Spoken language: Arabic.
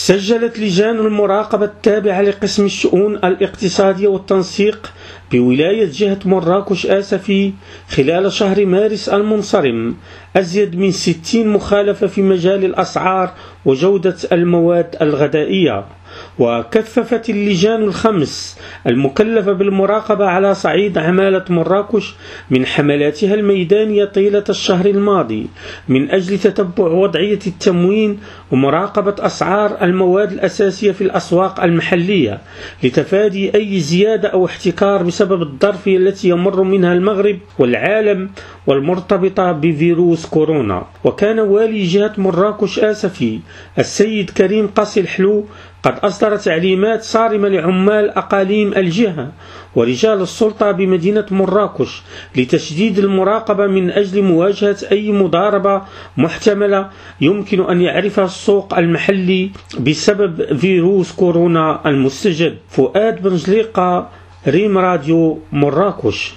سجلت لجان المراقبة التابعة لقسم الشؤون الاقتصادية والتنسيق بولاية جهة مراكش آسفي خلال شهر مارس المنصرم أزيد من 60 مخالفة في مجال الأسعار وجودة المواد الغذائية. وكثفت اللجان الخمس المكلفة بالمراقبة على صعيد عمالة مراكش من حملاتها الميدانية طيلة الشهر الماضي من أجل تتبع وضعية التموين ومراقبة أسعار المواد الأساسية في الأسواق المحلية لتفادي أي زيادة أو احتكار بسبب الظرفية التي يمر منها المغرب والعالم والمرتبطة بفيروس كورونا. وكان والي جهة مراكش آسفي السيد كريم قاسي الحلو قد أصدر تعليمات صارمة لعمال أقاليم الجهة ورجال السلطة بمدينة مراكش لتشديد المراقبة من أجل مواجهة أي مضاربة محتملة يمكن أن يعرفها السوق المحلي بسبب فيروس كورونا المستجد. فؤاد بن جليقة، ريم راديو، مراكش.